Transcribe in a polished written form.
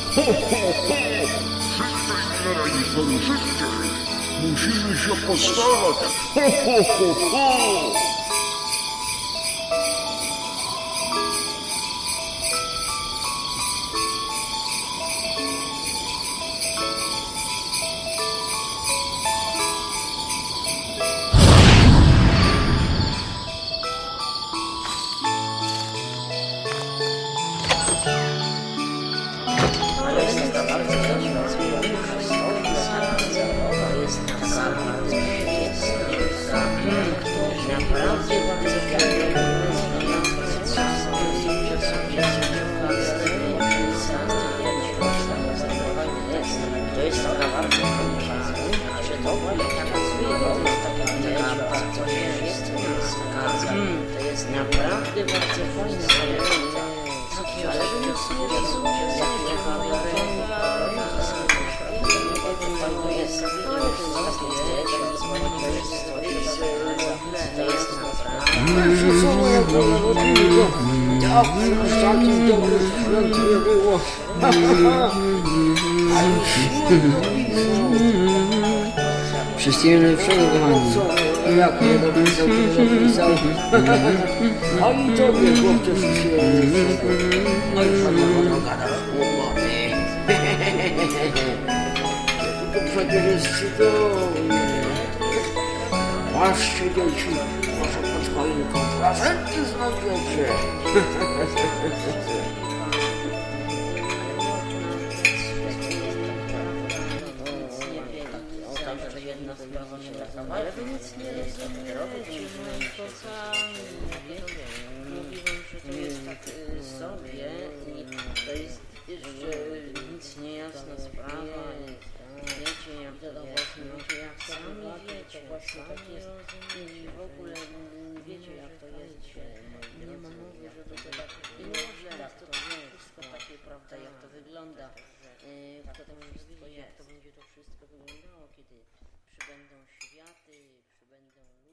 Ho, ho, ho! Szybciej, generalnie, szybciej! Musimy się postarać! Ho, ho, ho, ho! Naprawdę bardzo fajne. Z takim dobrym sprzętu nie było. Wszystkiego najlepszego, kochani. Jak nie napisał, to napisał. A i tobie, chłopcze, wszystkiego najlepszego. No i szanowna gadasz głupoty. To przecież jest cudownie. Patrzcie, dzieci, może pod choinką prezenty znajdziecie. Jedna sprawa się wracała, ale wy nic nie rozumiecie, moi kochani. Mówiłam, że to jest tak sobie i to jest jeszcze nic niejasna sprawa. Wiecie jak to jest, sami wiecie, i w ogóle wiecie jak to jest, nie ma mowy, że to tak to wszystko takie, prawda, jak to wygląda, jak to będzie to wszystko wyglądało, kiedy przybędą światy, przybędą